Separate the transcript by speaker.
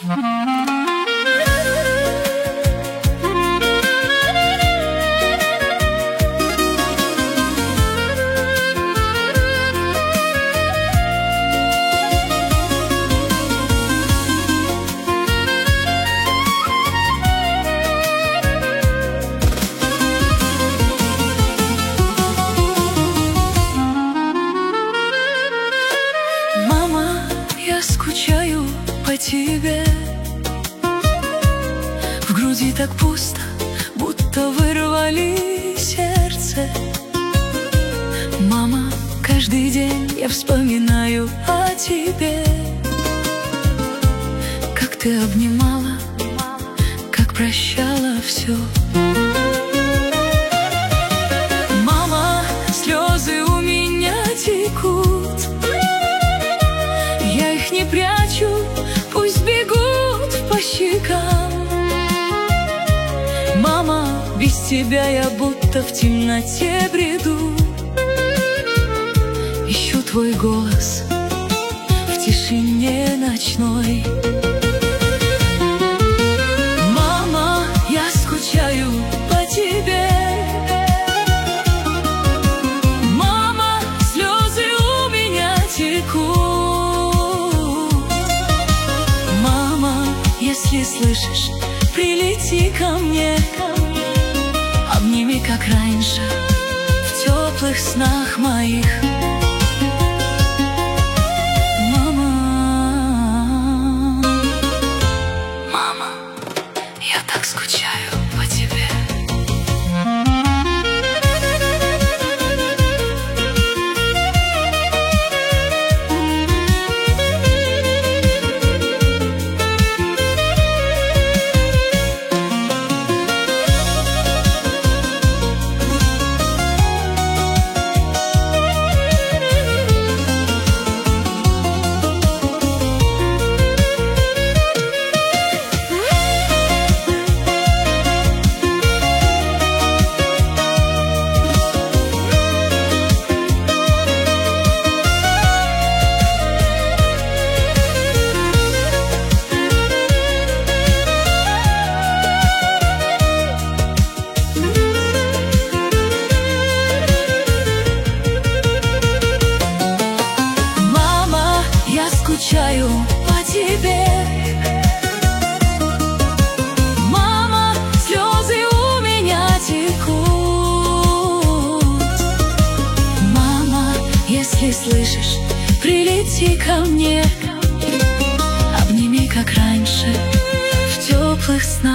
Speaker 1: Скучаю по тебе. В груди так пусто, будто вырвали сердце. Мама, каждый день я вспоминаю о тебе. Как ты обнимала, как прощала все. Мама, слезы у меня текут. Не прячу, пусть бегут по щекам. Мама, без тебя я будто в темноте бреду. Ищу твой голос в тишине ночной. Мама, я скучаю по тебе. Мама, слезы у меня текут. Если слышишь, прилети ко мне, обними, как раньше, в теплых снах моих. Мама, мама, я так скучаю по тебе. Скучаю по тебе. Мама, слезы у меня текут. Мама, если слышишь, прилети ко мне, обними, как раньше, в теплых снах.